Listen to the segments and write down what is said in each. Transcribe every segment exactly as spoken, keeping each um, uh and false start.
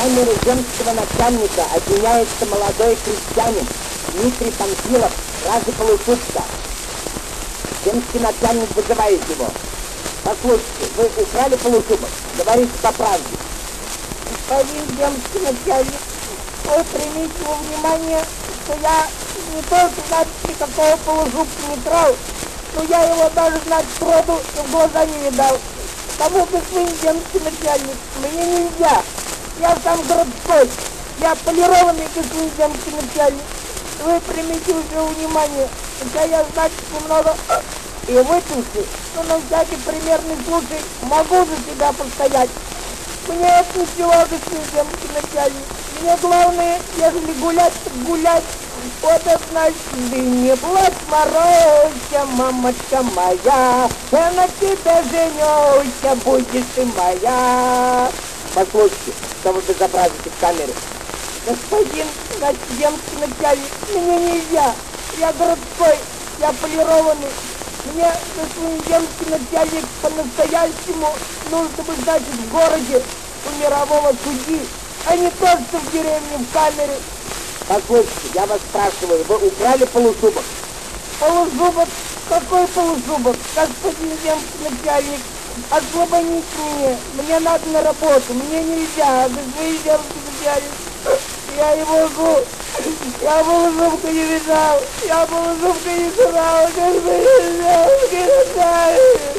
камере земского начальника обвиняется молодой крестьянин Дмитрий Панфилов, Ражи Полушубка. Земский начальник вызывает его. Послушайте, вы украли полушубок? Говорите по правде. Господин земский начальник, вы примите во внимание, что я не только знать никакого полушубка не крал, но я его даже знать сроду и в глаза не видал. Тому, господин земский начальник, мне нельзя. Я сам городской, я полированный господин земский начальник. Вы примите уже внимание, хотя я знать немного и выпился, но на всякий примерный случай могу за себя постоять. Мне это ничего, господин земский начальник. Мне главное, если гулять, так гулять. Вот это значит, ты не плачь, морозься, мамочка моя, я на тебя женюсь, будешь ты моя. Послушайте, что вы безобразите в камере? Господин земский начальник, мне нельзя. Я городской, я полированный. Мне, господин земский начальник, по-настоящему нужно бы, значит, в городе у мирового судьи, а не то, что в деревне в камере. Послушайте, я вас спрашиваю, вы украли полушубок? Полушубок? Какой полушубок? Господин земский начальник, ослабоните меня, мне надо на работу, мне нельзя, господин земский начальник, я его жгу, я полушубка не видал, я полушубка не крал, господин земский начальник,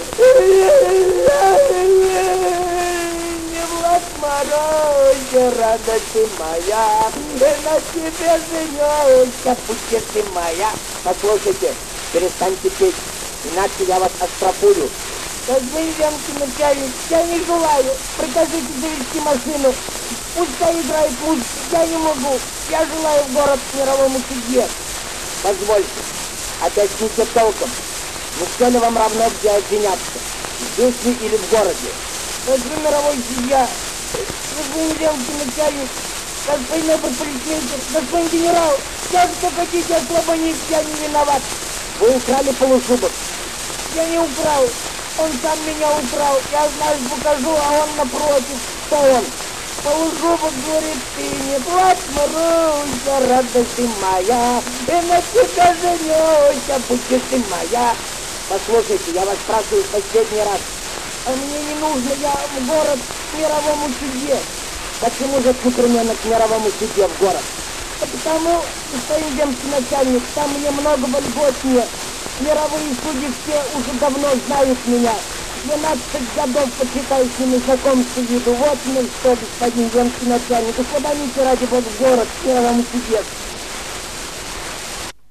морозь, радость ты моя, и на тебе женюсь, будь ты моя. Послушайте, перестаньте петь, иначе я вас оштрафую. Господин земский начальник, я не желаю, прикажите завести машину, пускай играет музыку, я не могу, я желаю в город к мировому судье. Позвольте, объясните толком, ну все ли вам равно, где обвиняться, здесь ли или в городе? Господин мировой судья, господин земский начальник, господин оберполицмейстер, господин генерал, как что хотите ослабонить, я не виноват. Вы украли полушубок? Я не украл, он сам меня украл, я, знаешь, покажу, а он напротив. Кто он? Полушубок говорит, ты не плачь, Маруся, радость ты моя, и на тебя женюсь, будешь ты моя. Послушайте, я вас спрашиваю в последний раз. А мне не нужно, я в город к мировому судье. Почему же непременно к мировому судье в город? А потому, господин земский начальник, там мне много вольготнее. Мировые судьи все уже давно знают меня. двенадцать годов почитай с ними знакомство виду. Вот мне что, господин земский начальник. Господа, ради бога, в город к мировому судье.